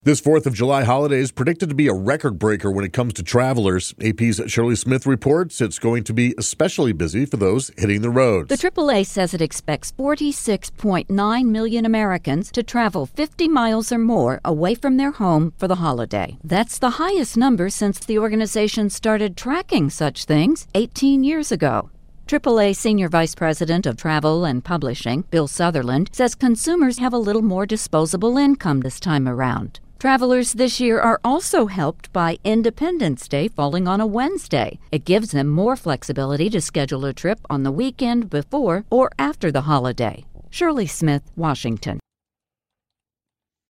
This 4th of July holiday is predicted to be a record breaker when it comes to travelers. AP's Shirley Smith reports it's going to be especially busy for those hitting the roads. The AAA says it expects 46.9 million Americans to travel 50 miles or more away from their home for the holiday. That's the highest number since the organization started tracking such things 18 years ago. AAA Senior Vice President of Travel and Publishing, Bill Sutherland, says consumers have a little more disposable income this time around. Travelers this year are also helped by Independence Day falling on a Wednesday. It gives them more flexibility to schedule a trip on the weekend before or after the holiday. Shirley Smith, Washington.